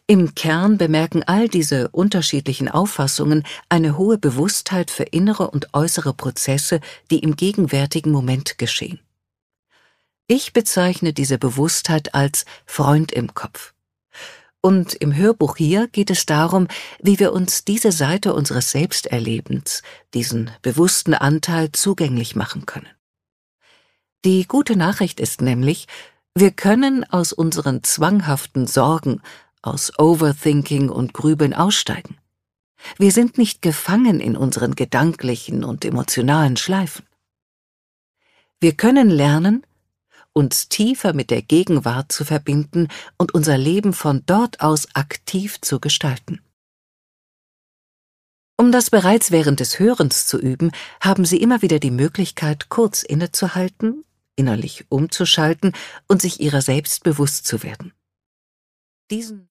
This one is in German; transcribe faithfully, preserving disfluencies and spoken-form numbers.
Im Kern bemerken all diese unterschiedlichen Auffassungen eine hohe Bewusstheit für innere und äußere Prozesse, die im gegenwärtigen Moment geschehen. Ich bezeichne diese Bewusstheit als Freund im Kopf. Und im Hörbuch hier geht es darum, wie wir uns diese Seite unseres Selbsterlebens, diesen bewussten Anteil, zugänglich machen können. Die gute Nachricht ist nämlich, wir können aus unseren zwanghaften Sorgen, aus Overthinking und Grübeln aussteigen. Wir sind nicht gefangen in unseren gedanklichen und emotionalen Schleifen. Wir können lernen, uns tiefer mit der Gegenwart zu verbinden und unser Leben von dort aus aktiv zu gestalten. Um das bereits während des Hörens zu üben, haben Sie immer wieder die Möglichkeit, kurz innezuhalten, innerlich umzuschalten und sich Ihrer selbst bewusst zu werden. Diesen